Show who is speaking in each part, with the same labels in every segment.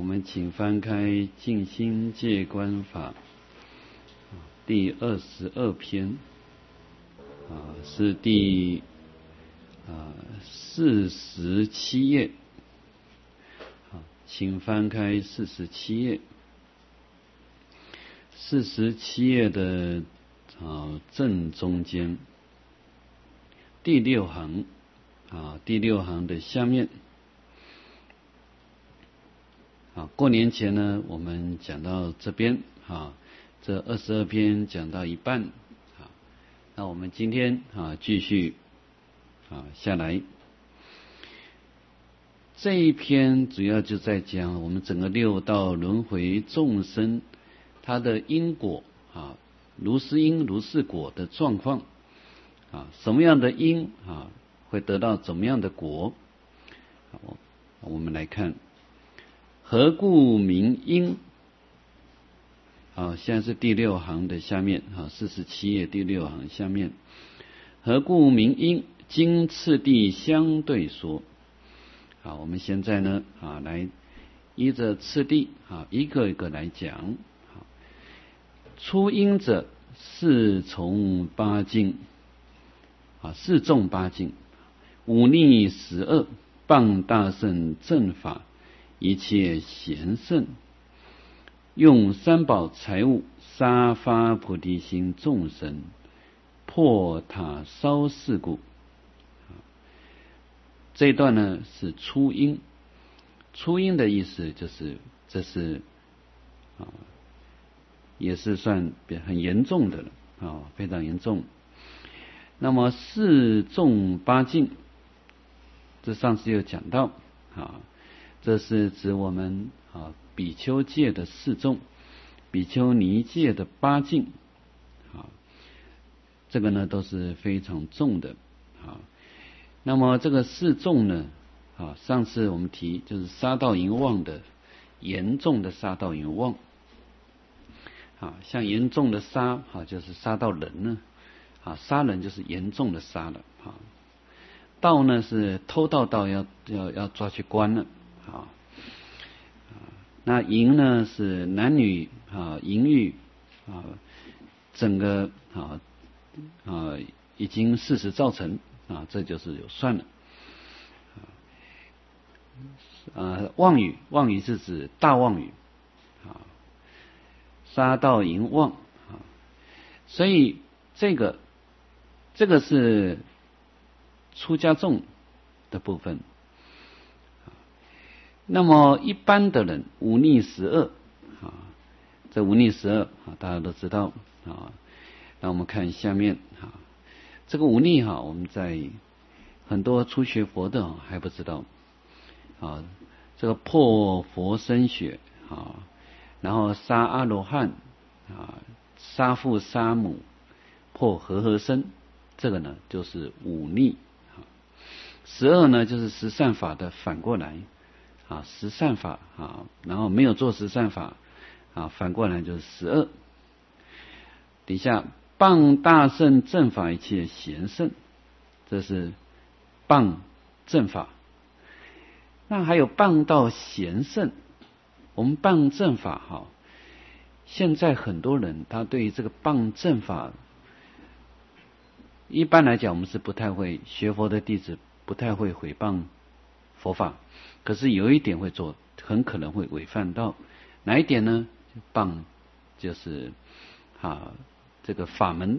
Speaker 1: 我们请翻开《静心戒观法》第22篇，是第47页。请翻开47页。47页的正中间第6行第6行的下面。过年前呢，我们讲到这边这22篇讲到一半那我们今天继续下来。这一篇主要就在讲我们整个六道轮回众生它的因果如是因如是果的状况什么样的因会得到怎么样的果。我们来看何故名因。现在是第6行的下面47页第6行下面。何故名因，经次第相对说。我们现在呢来依着次第一个一个来讲。出因者四从八境四众八境，五逆12，谤大圣正法，一切贤圣，用三宝财物杀发菩提心众生，破塔烧事故。这一段呢是出因。出因的意思就是这是也是算很严重的了非常严重。那么四众八境，这上次有讲到这是指我们比丘戒的四众，比丘尼戒的八境这个呢都是非常重的那么这个四众呢上次我们提就是杀盗淫妄的严重的杀盗淫妄像严重的杀就是杀到人呢杀人就是严重的杀了盗呢是偷盗要抓去关了那淫呢是男女淫欲整个已经事实造成这就是有算了。妄语是指大妄语杀盗淫妄所以这个是出家众的部分。那么一般的人五逆12这五逆12大家都知道那我们看下面这个五逆我们在很多初学佛的还不知道这个破佛身血然后杀阿罗汉杀父杀母破和身，这个呢就是五逆。12呢就是十善法的反过来十善法然后没有做十善法反过来就是12。底下谤大圣正法一切贤圣，这是谤正法。那还有谤到贤圣。我们谤正法现在很多人他对于这个谤正法，一般来讲我们是不太会，学佛的弟子不太会毁谤佛法，可是有一点会做，很可能会违犯到哪一点呢？谤就是这个法门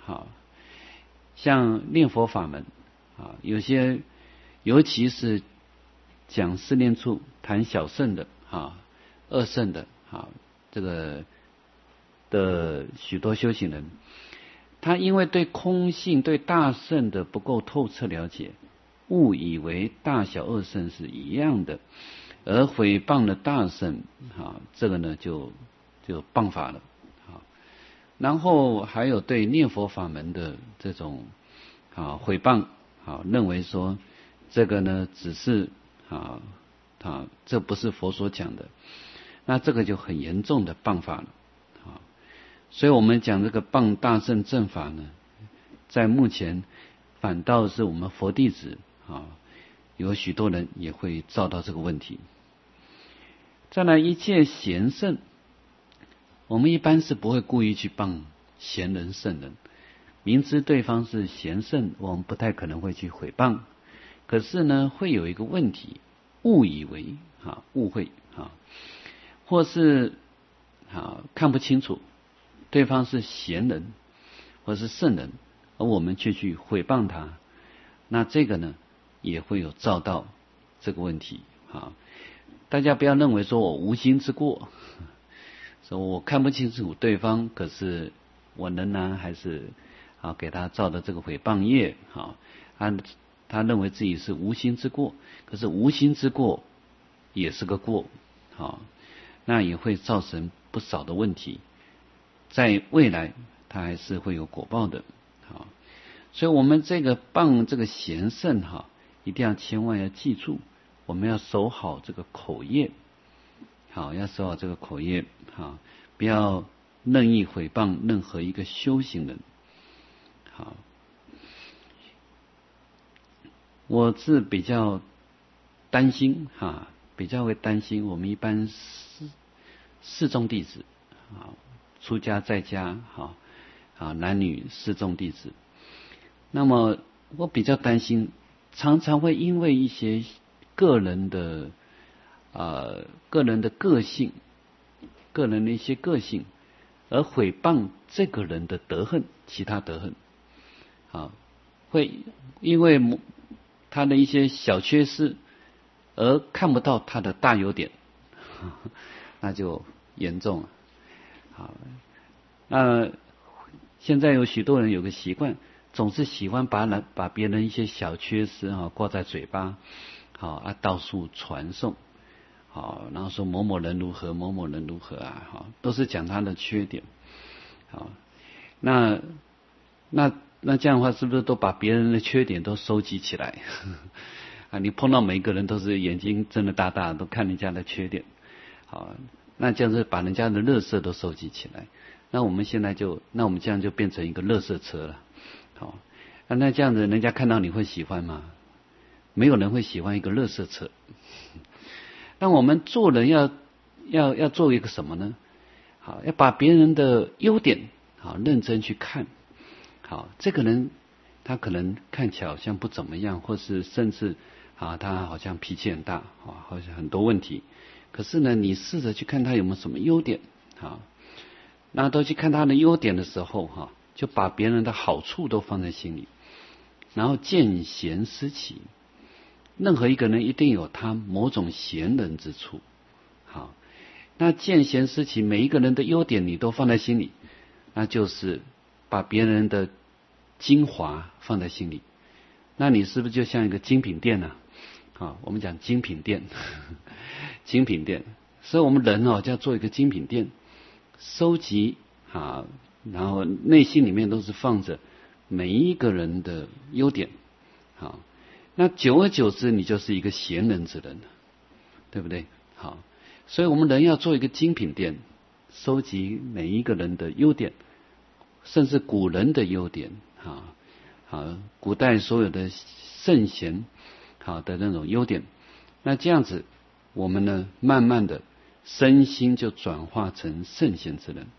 Speaker 1: 像念佛法门有些尤其是讲四念处谈小乘的二乘的这个的许多修行人，他因为对空性对大乘的不够透彻了解，误以为大小二乘是一样的，而毁谤了大乘这个呢就谤法了然后还有对念佛法门的这种毁谤认为说这个呢只是这不是佛所讲的，那这个就很严重的谤法了所以我们讲这个谤大乘正法呢，在目前反倒是我们佛弟子有许多人也会遭到这个问题。 再来一切贤圣，我们一般是不会故意去谤贤人圣人，明知对方是贤圣，我们不太可能会去毁谤。可是呢，会有一个问题，误以为误会或是看不清楚对方是贤人或是圣人，而我们却去毁谤他，那这个呢也会有造到这个问题大家不要认为说我无心之过，说我看不清楚对方，可是我仍然还是给他造的这个毁谤业他认为自己是无心之过，可是无心之过也是个过那也会造成不少的问题，在未来他还是会有果报的所以我们这个谤这个贤圣一定要千万要记住，我们要守好这个口业要守好这个口业不要任意毁谤任何一个修行人我是比较担心比较会担心我们一般四众弟子出家在家男女四众弟子，那么我比较担心常常会因为一些个人的个性，个人的一些个性而毁谤这个人的德行，其他德行会因为他的一些小缺失而看不到他的大优点那就严重了那现在有许多人有个习惯，总是喜欢把别人一些小缺失挂在嘴巴到处传颂然后说某某人如何某某人如何都是讲他的缺点那这样的话是不是都把别人的缺点都收集起来你碰到每一个人都是眼睛睁得大大都看人家的缺点那这样子把人家的垃圾都收集起来，那我们这样就变成一个垃圾车了那这样子人家看到你会喜欢吗？没有人会喜欢一个垃圾车那我们做人要做一个什么呢？要把别人的优点认真去看这个人他可能看起来好像不怎么样，或是甚至他好像脾气很大好像很多问题，可是呢你试着去看他有没有什么优点那都去看他的优点的时候就把别人的好处都放在心里，然后见贤思齐，任何一个人一定有他某种贤人之处那见贤思齐，每一个人的优点你都放在心里，那就是把别人的精华放在心里，那你是不是就像一个精品店呢我们讲精品店精品店，所以我们人就要做一个精品店，收集然后内心里面都是放着每一个人的优点那久而久之你就是一个贤人之人，对不对？所以我们人要做一个精品店，收集每一个人的优点，甚至古人的优点古代所有的圣贤的那种优点，那这样子我们呢慢慢的身心就转化成圣贤之人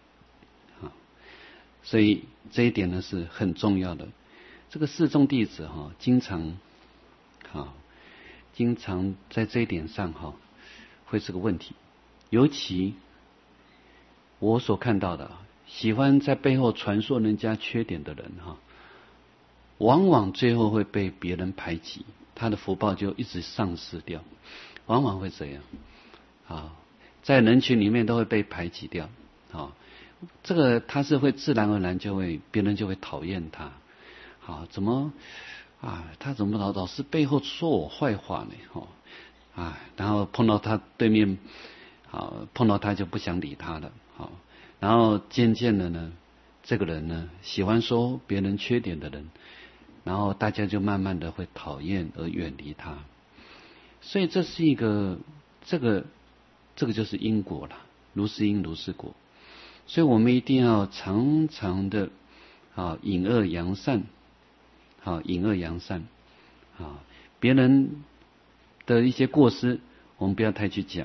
Speaker 1: 所以这一点呢是很重要的。这个四众弟子经常在这一点上会是个问题，尤其我所看到的喜欢在背后传说人家缺点的人往往最后会被别人排挤，他的福报就一直丧失掉，往往会这样在人群里面都会被排挤掉这个他是会自然而然别人就会讨厌他怎么他怎么老是背后说我坏话呢然后碰到他对面碰到他就不想理他了然后渐渐的呢这个人呢喜欢说别人缺点的人，然后大家就慢慢的会讨厌而远离他，所以这是一个这个就是因果了，如是因如是果，所以我们一定要常常的引恶扬善引恶扬善别人的一些过失我们不要太去讲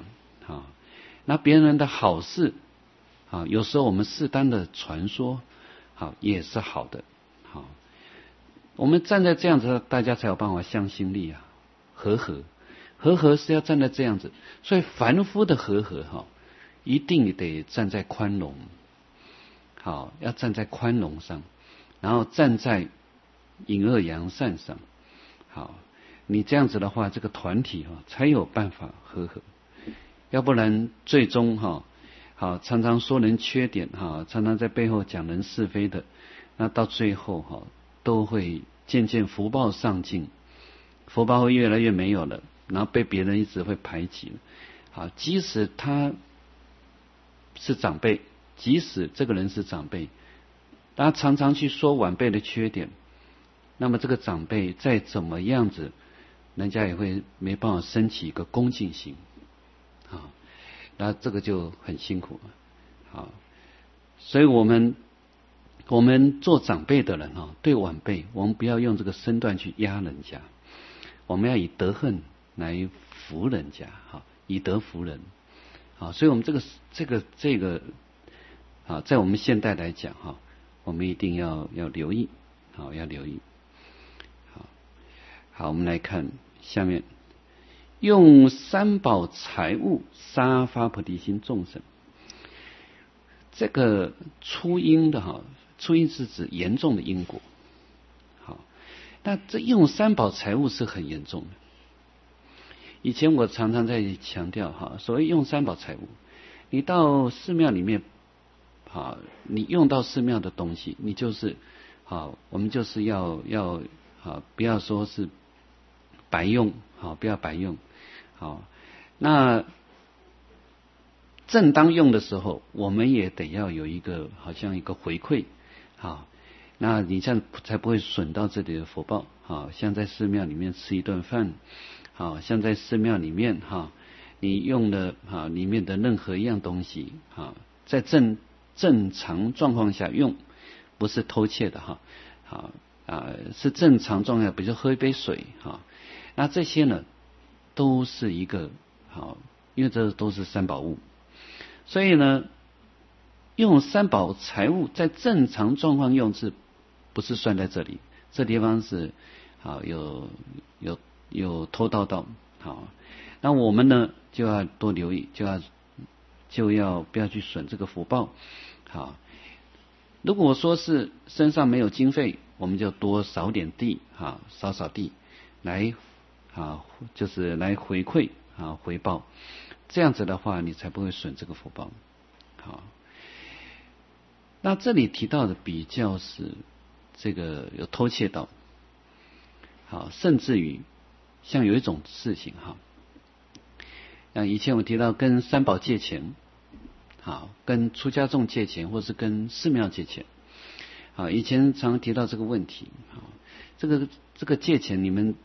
Speaker 1: 啊。那别人的好事啊，有时候我们适当的传说，好也是好的。好，我们站在这样子，大家才有办法向心力啊，和合是要站在这样子。所以凡夫的和哈，一定得站在宽容，好，要站在宽容上，然后站在隐恶扬善上。好，你这样子的话，这个团体才有办法和，要不然最终好常常说人缺点常常在背后讲人是非的，那到最后都会渐渐福报丧尽，福报会越来越没有了，然后被别人一直会排挤。好，即使他是长辈，即使这个人是长辈，他常常去说晚辈的缺点，那么这个长辈再怎么样子，人家也会没办法升起一个恭敬心啊，那这个就很辛苦啊。所以我们做长辈的人对晚辈，我们不要用这个身段去压人家，我们要以德恨来服人家，以德服人。所以我们这个在我们现代来讲我们一定要留意，要留意。好，我们来看下面，用三宝财物杀发菩提心众生。这个出因的出因是指严重的因果。好，那这用三宝财物是很严重的。以前我常常在强调所谓用三宝财物，你到寺庙里面你用到寺庙的东西，你就是我们就是要不要说是白用，不要白用。好，那正当用的时候，我们也得要有一个好像一个回馈。好，那你这样才不会损到这里的福报。好，像在寺庙里面吃一顿饭，好像在寺庙里面你用的里面的任何一样东西在正常状况下用，不是偷窃的是正常状态，比如说喝一杯水那这些呢都是一个因为这都是三宝物，所以呢用三宝财物在正常状况用是不是算在这里？这地方是有偷盗到。好，那我们呢就要多留意，就要不要去损这个福报。好，如果说是身上没有经费，我们就多扫点地扫地来就是来回馈回报，这样子的话你才不会损这个福报。好，那这里提到的比较是这个有偷窃到，好，甚至于像有一种事情以前我提到跟三宝借钱，跟出家众借钱，或是跟寺庙借钱。以前常提到这个问题。这个借钱，你们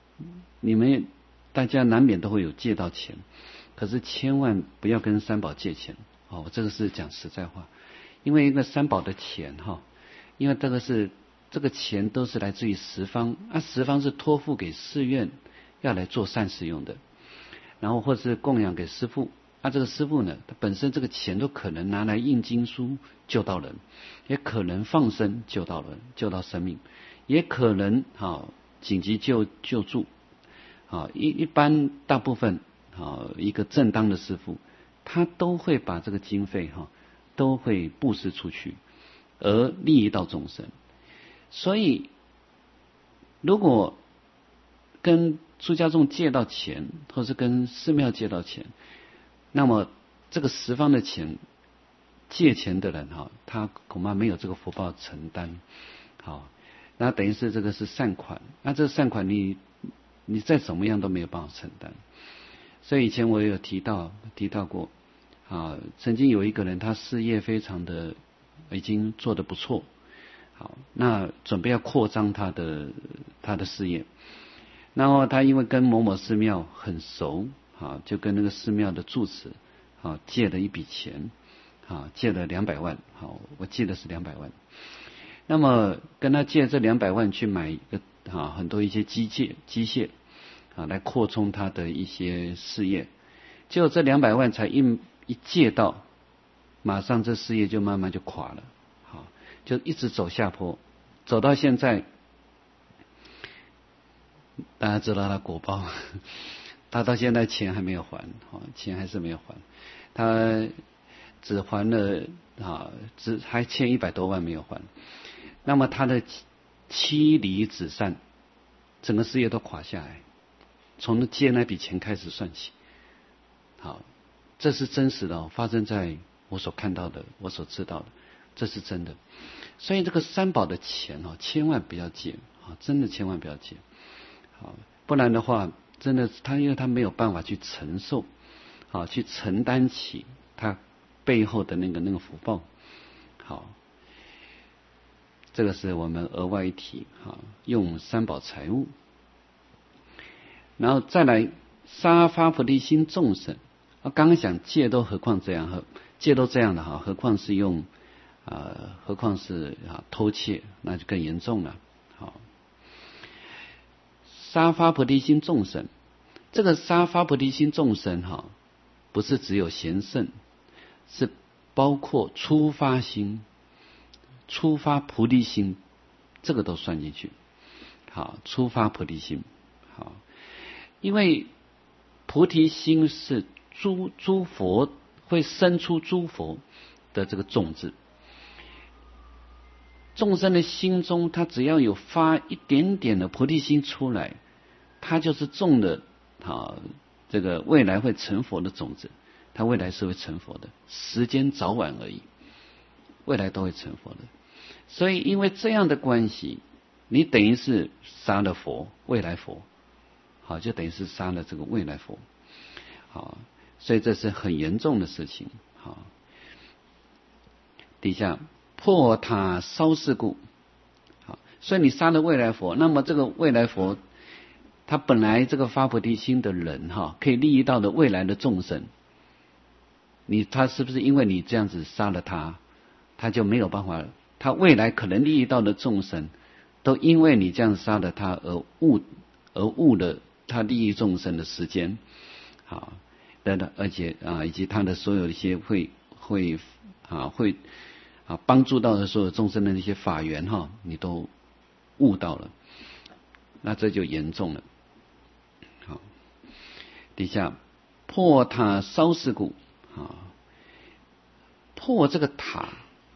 Speaker 1: 大家难免都会有借到钱，可是千万不要跟三宝借钱。这个是讲实在话，因为一个三宝的钱因为这个钱都是来自于十方，十方是托付给寺院要来做善事用的，然后或是供养给师父。这个师父呢，他本身这个钱都可能拿来印经书救到人，也可能放生救到人，救到生命，也可能紧急救助。一般大部分一个正当的师父，他都会把这个经费都会布施出去，而利益到众生。所以如果跟出家众借到钱，或是跟寺庙借到钱，那么这个十方的钱，借钱的人他恐怕没有这个福报承担。好，那等于是这个是善款，那这个善款你再怎么样都没有办法承担。所以以前我也有提到过曾经有一个人，他事业非常的已经做得不错，好，那准备要扩张他的事业，然后他因为跟某某寺庙很熟，就跟那个寺庙的住持借了一笔钱，借了200万，我记得是200万。那么跟他借这200万去买一个很多一些机械来扩充他的一些事业。 结果这200万才一借到，马上这事业就慢慢就垮了，好，就一直走下坡，走到现在，大家知道他果报，他到现在钱还没有还，钱还是没有还，他只还了还欠100多万没有还，那么他的妻离子散，整个事业都垮下来，从借那笔钱开始算起。好，这是真实的发生在我所看到的，我所知道的，这是真的。所以这个三宝的钱千万不要借，真的千万不要借，好，不然的话，真的因为他没有办法去承受，去承担起他背后的那个福报。好，这个是我们额外一提，用三宝财物，然后再来杀发菩提心众生。刚刚讲戒都何况这样，戒都这样的何况是用何况是偷窃，那就更严重了。好，杀发菩提心众生，这个杀发菩提心众生不是只有贤圣，是包括初发心、初发菩提心，这个都算进去。好，初发菩提心，好，因为菩提心是诸佛会生出诸佛的这个种子，众生的心中，他只要有发一点点的菩提心出来，他就是种的这个未来会成佛的种子，他未来是会成佛的，时间早晚而已，未来都会成佛的。所以因为这样的关系，你等于是杀了佛，未来佛，好，就等于是杀了这个未来佛，好，所以这是很严重的事情。好，底下破他烧事故，好，所以你杀了未来佛，那么这个未来佛，他本来这个发菩提心的人可以利益到的未来的众生，他是不是因为你这样子杀了他，他就没有办法，他未来可能利益到的众生，都因为你这样杀了他而误了他利益众生的时间，好，而且以及他的所有一些会帮助到的所有众生的那些法缘你都悟到了，那这就严重了。好，底下破塔烧事故，破这个塔，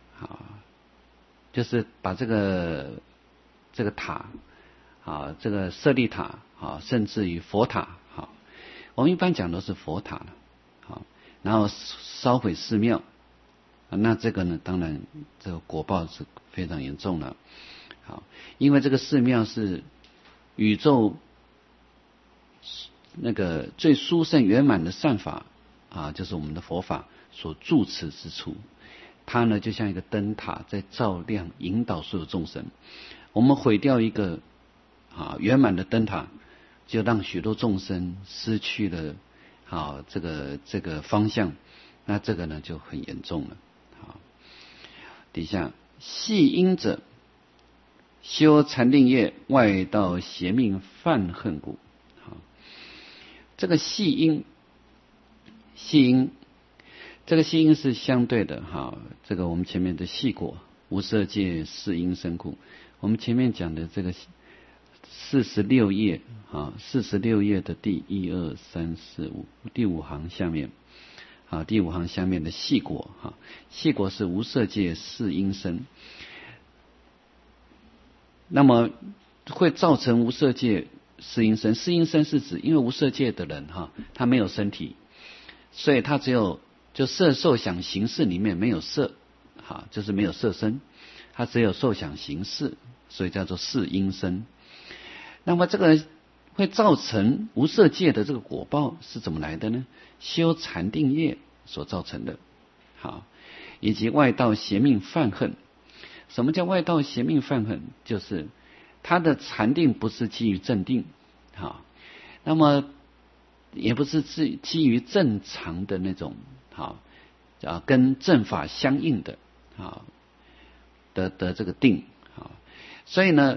Speaker 1: 就是把这个塔，这个舍利塔，甚至于佛塔，我们一般讲都是佛塔了，然后烧毁寺庙，那这个呢，当然这个果报是非常严重的。好，因为这个寺庙是宇宙那个最殊胜圆满的善法就是我们的佛法所住持之处，它呢就像一个灯塔在照亮引导所有众生。我们毁掉一个圆满的灯塔，就让许多众生失去了这个方向，那这个呢就很严重了。好，底下系因者修禅定业，外道邪命犯恨故。好，这个系因，这个系因是相对的这个我们前面的系果无色界是因生故，我们前面讲的这个46页46页的第1、2、3、4、5第5行下面第5行下面的系果系果是无色界是因生，那么会造成无色界是因生。是因生是指因为无色界的人他没有身体，所以他只有就色受想行识里面没有色，就是没有色身，他只有受想行识，所以叫做是因生。那么这个会造成无色界的这个果报是怎么来的呢？修禅定业所造成的。好，以及外道邪命犯恨。什么叫外道邪命犯恨？就是他的禅定不是基于正定，那么也不是基于正常的那种跟正法相应的的这个定，所以呢，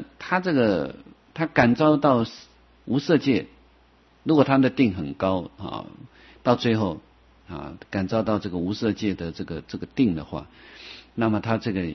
Speaker 1: 他感召到无色界，如果他的定很高到最后感召到这个无色界的这个定的话，那么他这个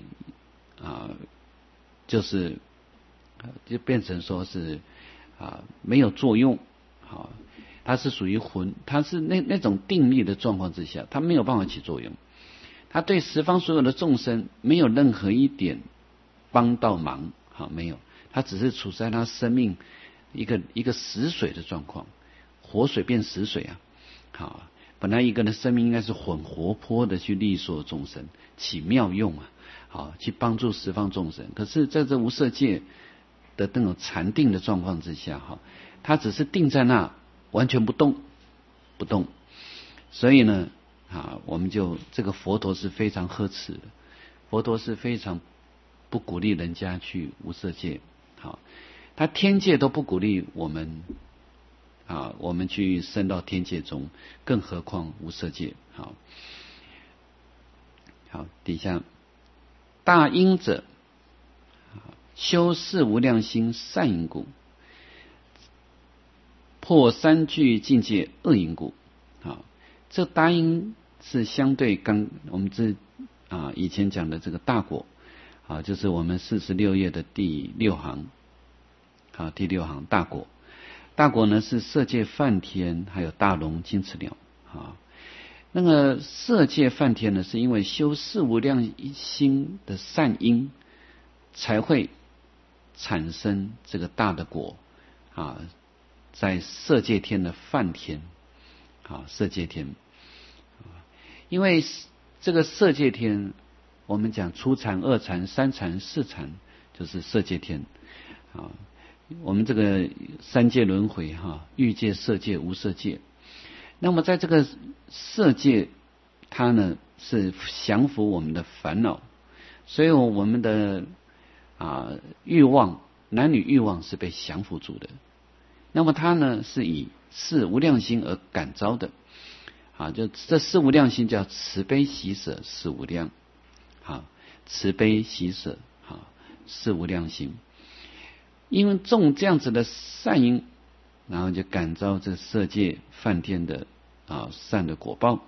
Speaker 1: 就变成说是没有作用，它是属于魂，它是那种定力的状况之下，它没有办法起作用，它对十方所有的众生没有任何一点帮到忙，没有，它只是处在它生命一个死水的状况，活水变死水本来一个人的生命应该是很活泼的去利所有众生，起妙用去帮助十方众生，可是在这无色界的那种禅定的状况之下它只是定在那，完全不动，所以呢我们就这个佛陀是非常呵斥的，佛陀是非常不鼓励人家去无色界，他天界都不鼓励我们我们去升到天界中，更何况无色界。好，底下大因者修四无量心善因故，破三聚境界恶因故。这大因是相对我们以前讲的这个大果就是我们46页的第6行第6行大果。大果呢是色界梵天还有大龙金翅鸟那个色界梵天呢是因为修四无量心的善因才会产生这个大的果在色界天的梵天色界天因为这个色界天我们讲初禅、二禅、三禅、四禅就是色界天我们这个三界轮回欲界、色界、无色界，那么在这个色界它呢是降服我们的烦恼，所以我们的欲望，男女欲望是被降服住的，那么它呢是以四无量心而感召的就这四无量心叫慈悲喜舍四无量慈悲喜舍四无量心，因为种这样子的善因，然后就感召这色界梵天的善的果报。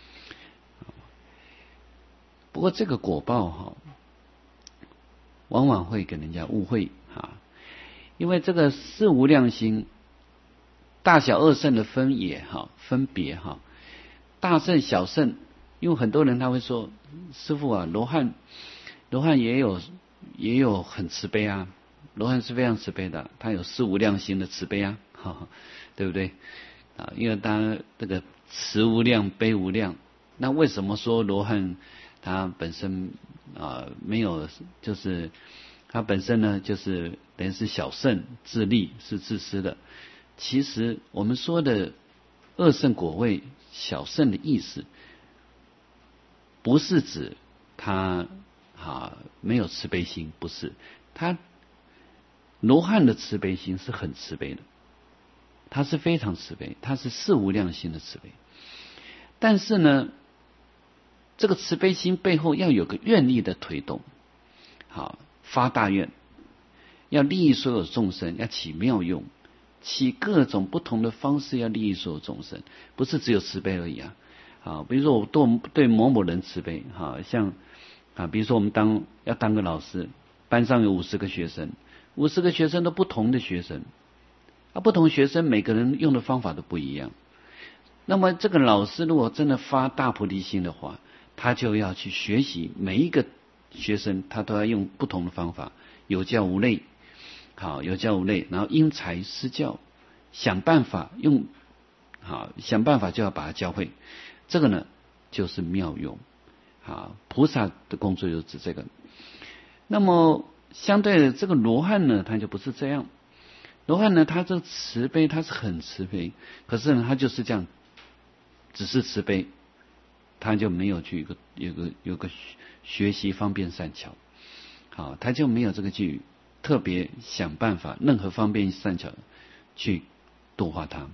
Speaker 1: 不过这个果报往往会给人家误会因为这个四无量心大小二圣的分别大圣小圣，因为很多人他会说师父罗汉也有很慈悲罗汉是非常慈悲的，他有四无量心的慈悲对不对因为他这个慈无量悲无量，那为什么说罗汉他本身没有，就是他本身呢就是等于是小圣，自利是自私的。其实我们说的二圣果位小圣的意思，不是指他没有慈悲心，不是，他罗汉的慈悲心是很慈悲的，他是非常慈悲，他是四无量心的慈悲。但是呢，这个慈悲心背后要有个愿力的推动，发大愿，要利益所有众生，要起妙用，起各种不同的方式要利益所有众生，不是只有慈悲而已比如说我对某某人慈悲像比如说我们要当个老师，班上有50个学生，50个学生都不同的学生不同学生每个人用的方法都不一样。那么这个老师如果真的发大菩提心的话，他就要去学习每一个学生，他都要用不同的方法，有教无类，有教无类，然后因材施教，想办法就要把它教会。这个呢就是妙用菩萨的工作就指这个。那么相对的这个罗汉呢，他就不是这样。罗汉呢，他这个慈悲，他是很慈悲，可是呢，他就是这样，只是慈悲，他就没有去有个学习方便善巧，他就没有这个去特别想办法，任何方便善巧去度化他。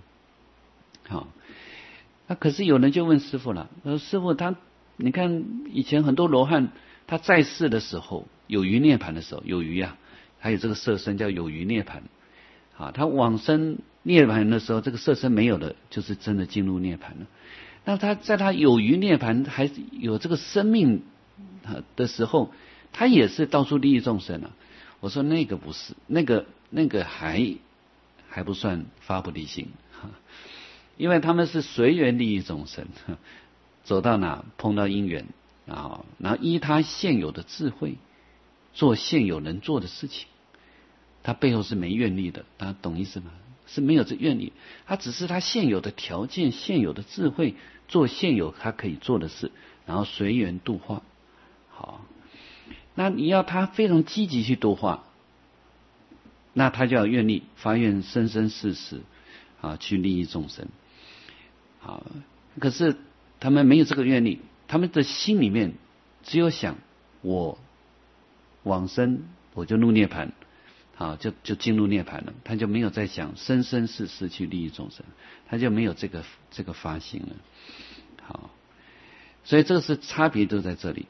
Speaker 1: 那可是有人就问师父了，说师父你看以前很多罗汉他在世的时候有余涅盘的时候，有余还有这个色身叫有余涅盘。 他往生涅槃的时候，这个色身没有了，就是真的进入涅槃了。那他在他有余涅槃还有这个生命的时候，他也是到处利益众生啊。我说那个不是，那个还不算发菩提心，因为他们是随缘利益众生，走到哪碰到因缘啊，然后依他现有的智慧做现有能做的事情，他背后是没愿力的，大家懂意思吗？是没有这愿力，他只是他现有的条件、现有的智慧做现有他可以做的事，然后随缘度化。好，那你要他非常积极去度化，那他就要愿力，发愿生生世世去利益众生。好，可是他们没有这个愿力，他们的心里面只有想我往生我就入涅槃，就进入涅槃了，他就没有在想生生世世去利益众生，他就没有这个发心了。好，所以这个是差别都在这里。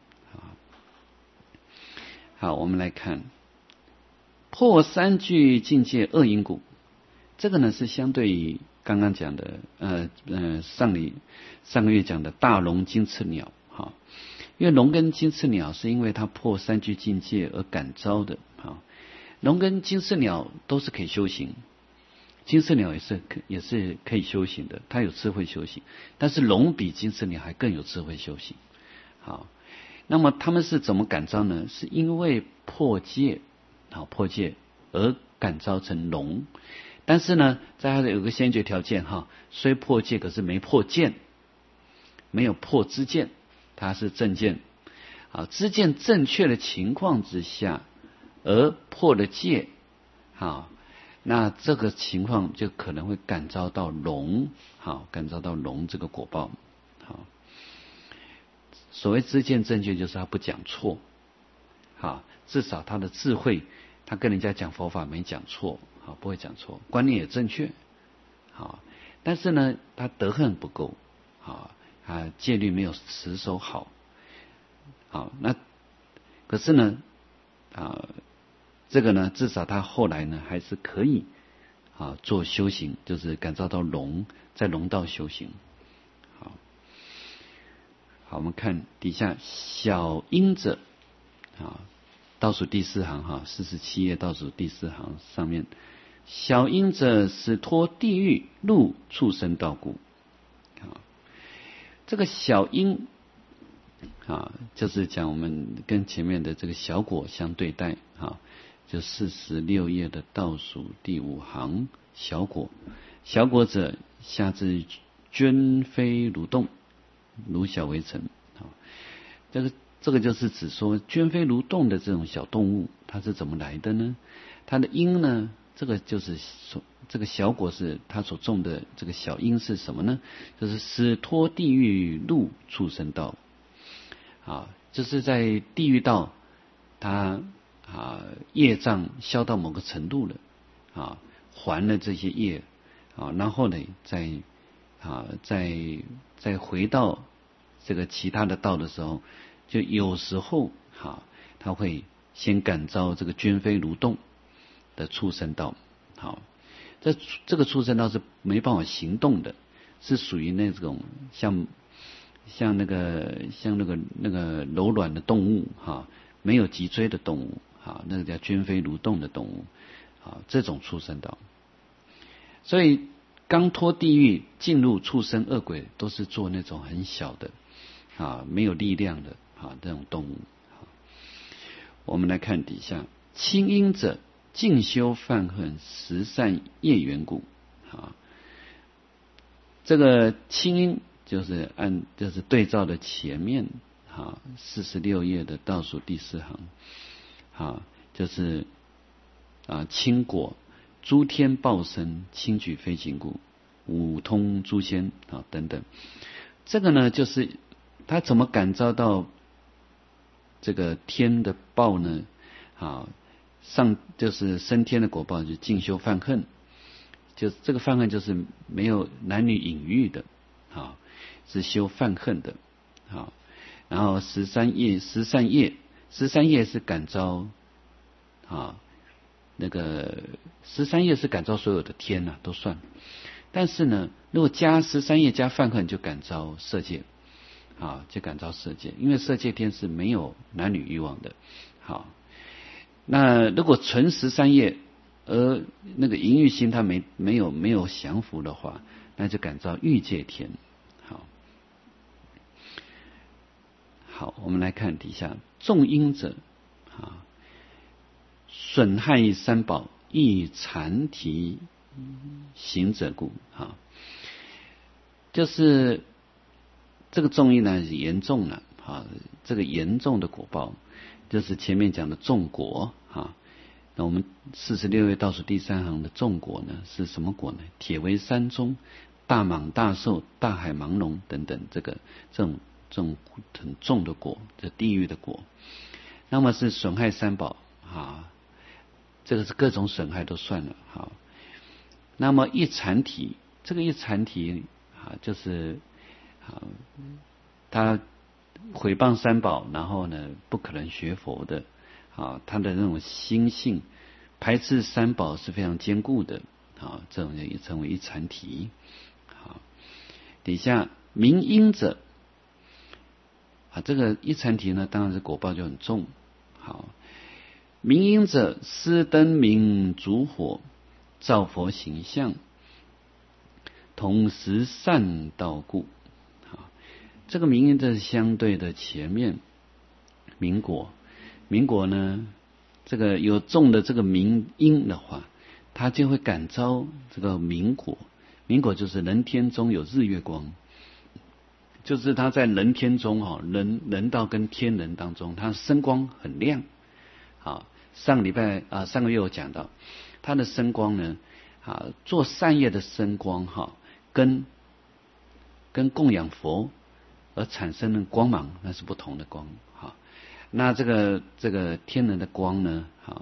Speaker 1: 好，我们来看破三聚境界恶因故，这个呢是相对于刚刚讲的上个月讲的大龙金翅鸟。因为龙跟金翅鸟是因为它破三聚境界而感召的。龙跟金翅鸟都是可以修行，金翅鸟也是可以修行的，它有智慧修行，但是龙比金翅鸟还更有智慧修行。好，那么他们是怎么感召呢？是因为破戒而感召成龙，但是呢，在它有个先决条件虽破戒，可是没破见，没有破知见，它是正见。知见正确的情况之下，而破了戒，那这个情况就可能会感召到龙，感召到龙这个果报。所谓知见正确，就是他不讲错，至少他的智慧，他跟人家讲佛法没讲错，不会讲错，观念也正确，但是呢，他德行不够，戒律没有持守好，那可是呢，这个呢，至少他后来呢还是可以做修行，就是感召到龙，在龙道修行。好，我们看底下小因者，倒数第4行47页倒数第4行上面，小因者使脱地狱入畜生道故。这个小因就是讲我们跟前面的这个小果相对待，就46页的倒数第5行，小果者下至涓飞蠕动，如小为尘。这个就是指说涓飞蠕动的这种小动物，它是怎么来的呢？它的因呢，这个就是这个小果是它所种的这个小因是什么呢？就是使脱地狱入畜生道。就是在地狱道，它业障消到某个程度了，还了这些业，然后呢，再回到这个其他的道的时候，就有时候他会先感召这个涓飞蠕动的畜生道。这个畜生道是没办法行动的，是属于那种像那个柔软的动物，没有脊椎的动物，那个叫涓飞蠕动的动物，这种畜生道。所以刚脱地狱进入畜生恶鬼，都是做那种很小的没有力量的这种动物。我们来看底下，轻因者静修犯恨十善业缘故。这个轻因就是对照的前面46页的倒数第4行，就是轻果诸天报身轻举飞行故，五通诸仙等等。这个呢，就是他怎么感召到这个天的报呢？就是升天的果报，就是静修犯恨，就这个犯恨就是没有男女隐欲的，是修犯恨的。然后十善业是感召那个13业是感召所有的天呐、都算。但是呢，如果加13业加梵恨，就感召色界，啊，就感召色界，因为色界天是没有男女欲望的。好，那如果纯13业，而那个淫欲心它没有降伏的话，那就感召欲界天。好，我们来看底下重因者啊，损害三宝，亦残提行者故啊，就是这个重因呢是严重了啊，这个严重的果报，就是前面讲的重果啊。那我们46页倒数第3行的重果呢是什么果呢？铁为山中，大蟒大兽，大海盲龙等等，这种很重的果，这地狱的果。那么是损害三宝啊，这个是各种损害都算了。好，那么一残体，这个一残体啊，就是啊，他毁谤三宝，然后呢不可能学佛的啊，他的那种心性排斥三宝是非常坚固的啊，这种也称为一残体。好，底下明因者啊，这个一残体呢，当然是果报就很重。好，明因者，施灯明烛火，照佛形象，同时善道故。好，这个明因这是相对的前面明果。明果呢，这个有种的这个明因的话，它就会感召这个明果。明果就是人天中有日月光。就是他在人天中哈，人道跟天人当中，他身光很亮。好，上个月我讲到，他的身光呢，啊，做善业的身光哈，跟供养佛而产生的光芒，那是不同的光。好，那这个天人的光呢，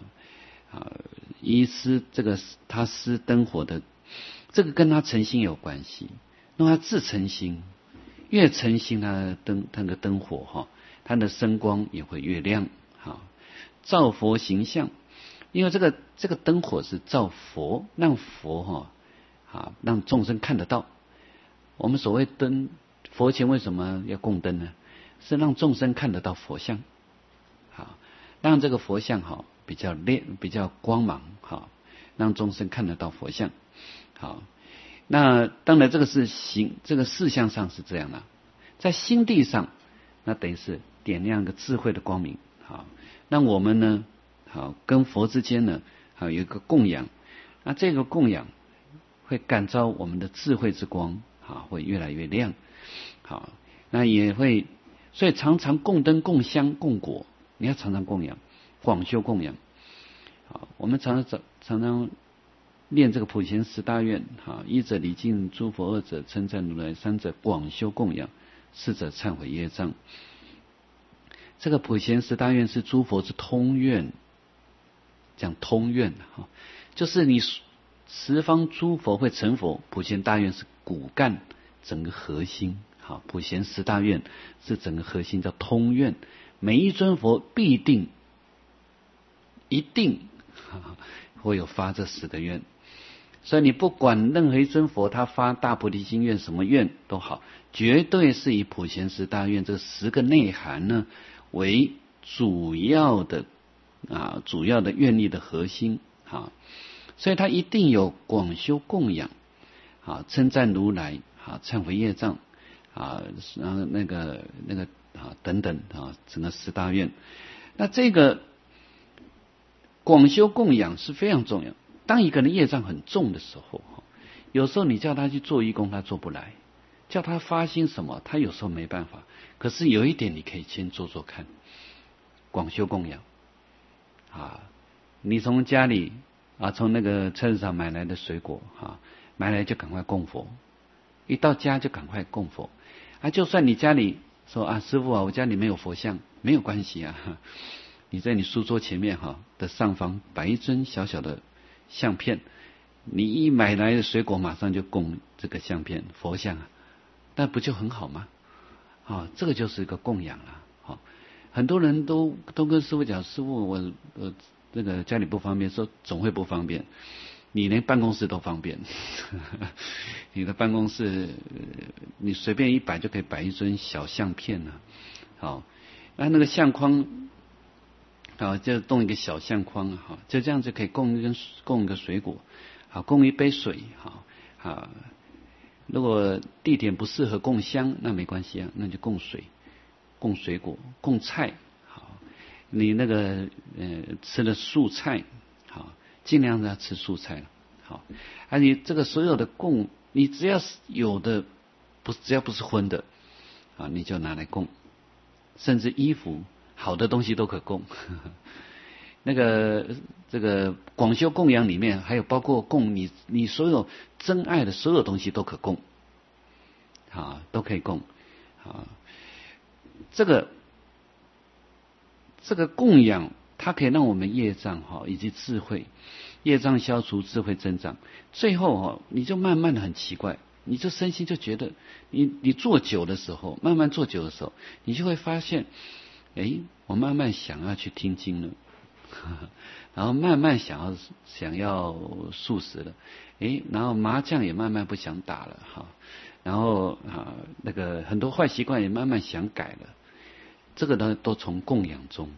Speaker 1: 他施灯火的，这个跟他诚心有关系。那他自诚心。越诚心，它的灯火哈，它的身光也会越亮。好，照佛形象，因为这个灯火是照佛，让佛让众生看得到。我们所谓灯，佛前为什么要供灯呢？是让众生看得到佛像，好，让这个佛像比较亮，比较光芒，好，让众生看得到佛像，好。那当然，这个事项上是这样的，在心地上，那等于是点亮个智慧的光明。好，那我们呢，好跟佛之间呢，有一个供养，那这个供养会感召我们的智慧之光，好，会越来越亮。好，那也会，所以常常供灯、供香、供果，你要常常供养，广修供养。好，我们常常念这个普贤十大愿，一者礼敬诸佛，二者称赞如来，三者广修供养，四者忏悔业障。这个普贤十大愿是诸佛之通愿，讲通愿就是你十方诸佛会成佛，普贤大愿是骨干，整个核心。好，普贤十大愿是整个核心，叫通愿，每一尊佛必定一定会有发这10个愿。所以你不管任何一尊佛，他发大菩提心愿，什么愿都好，绝对是以普贤十大愿这10个内涵呢为主要的愿力的核心。所以他一定有广修供养，称赞如来，忏悔业障，然后那个等等整个10大愿。那这个广修供养是非常重要。当一个人业障很重的时候，有时候你叫他去做义工，他做不来；叫他发心什么，他有时候没办法。可是有一点，你可以先做做看，广修供养。你从家里从那个菜市场买来的水果买来就赶快供佛，一到家就赶快供佛。就算你家里说师父我家里没有佛像，没有关系你在你书桌前面的上方摆一尊小小的相片，你一买来的水果马上就供这个相片佛像那不就很好吗？这个就是一个供养了。很多人都跟师父讲，师父我这个家里不方便，说总会不方便。你连办公室都方便，你的办公室你随便一摆就可以摆一尊小相片了。好，那个相框，好，就弄一个小相框，好，就这样就可以供一个水果，好，供一杯水，好，如果地点不适合供香，那没关系啊，那就供水、供水果、供菜，好，你那个吃的素菜，好，尽量要吃素菜了，好，而你这个所有的供，你只要是有的，只要不是荤的，啊，你就拿来供，甚至衣服。好的东西都可供，这个广修供养里面还有包括供你所有真爱的所有东西都可供，啊，都可以供，啊，这个供养它可以让我们业障以及智慧，业障消除，智慧增长，最后你就慢慢的很奇怪，你就身心就觉得你做久的时候，慢慢做久的时候，你就会发现。我慢慢想要去听经了，然后慢慢想要素食了，然后麻将也慢慢不想打了，然后那个很多坏习惯也慢慢想改了，这个呢都从供养中，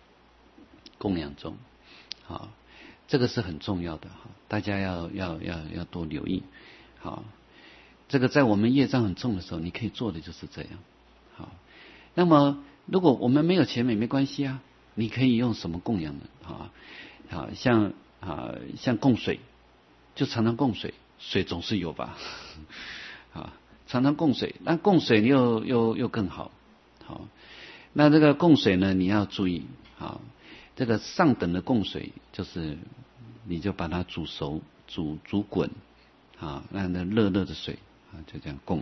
Speaker 1: 这个是很重要的，大家要多留意，好，这个在我们业障很重的时候，你可以做的就是这样，好，那么。如果我们没有钱也没关系啊，你可以用什么供养呢？像供水，就常常供水，水总是有吧？常常供水，那供水你又更好，那这个供水呢，你要注意，这个上等的供水就是你就把它煮熟、煮滚，那热的水就这样供，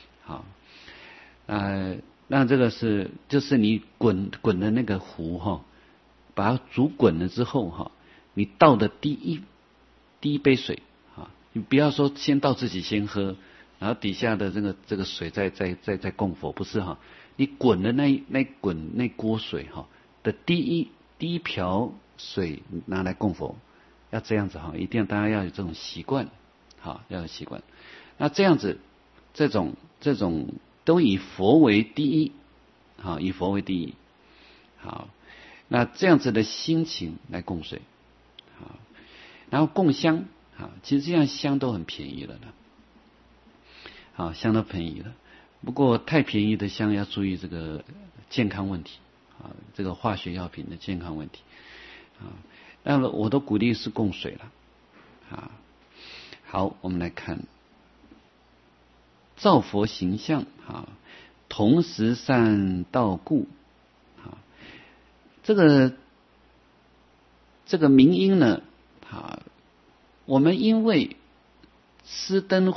Speaker 1: 那这个就是你滚的那个壶把它煮滚了之后你倒的第一杯水你不要说先倒自己先喝，然后底下的这个水再供佛，不是你滚的那锅水的第一瓢水拿来供佛，要这样子一定大家要有这种习惯，要有习惯。那这样子这种都以佛为第一，以佛为第一，好，那这样子的心情来供水，好，然后供香，其实这样香都很便宜了的，好，香都便宜了，不过太便宜的香要注意这个健康问题，这个化学药品的健康问题，那么我都鼓励是供水了，好，我们来看。造佛形象同时善道故这个明因呢我们因为施灯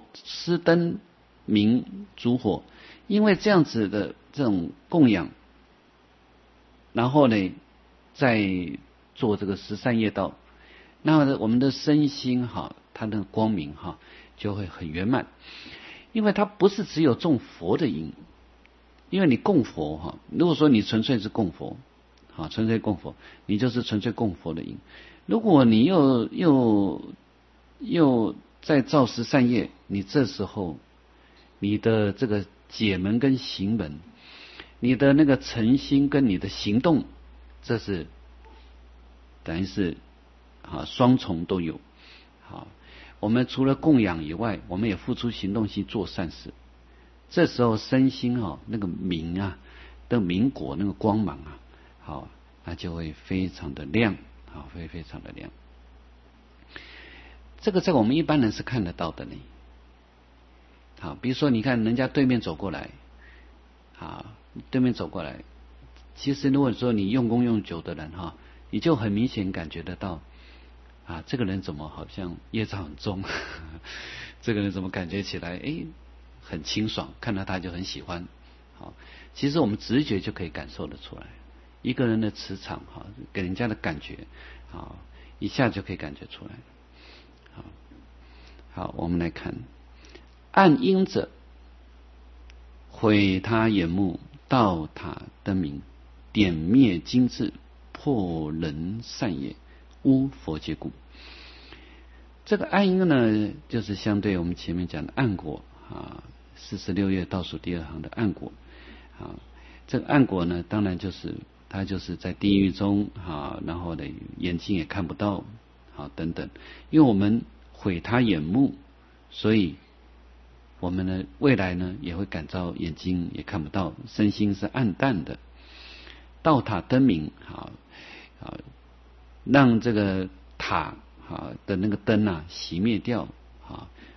Speaker 1: 明烛火，因为这样子的这种供养，然后呢再做这个十善业道，那我们的身心它的光明就会很圆满。因为它不是只有种佛的因，因为你供佛如果说你纯粹是供佛，纯粹供佛，你就是纯粹供佛的因。如果你又在造十善业，你这时候你的这个解门跟行门，你的那个诚心跟你的行动，这是等于是双重都有。我们除了供养以外，我们也付出行动去做善事。这时候身心那个明的明果那个光芒那就会非常的亮，会非常的亮。这个在我们一般人是看得到的呢。比如说你看人家对面走过来，其实如果说你用功用久的人你就很明显感觉得到。这个人怎么好像业障很重？这个人怎么感觉起来很清爽？看到他就很喜欢。其实我们直觉就可以感受得出来，一个人的磁场给人家的感觉一下就可以感觉出来。好，我们来看，暗因者毁他眼目，盗塔灯明，点灭精致， 破人善也，无佛结故。这个暗因呢，就是相对我们前面讲的暗果啊，46页倒数第2行的暗果啊。这个暗果呢，当然就是它就是在地狱中啊，然后呢眼睛也看不到啊等等，因为我们毁他眼目，所以我们呢未来呢也会感召眼睛也看不到，身心是暗淡的。道塔灯明让这个塔的那个灯熄灭掉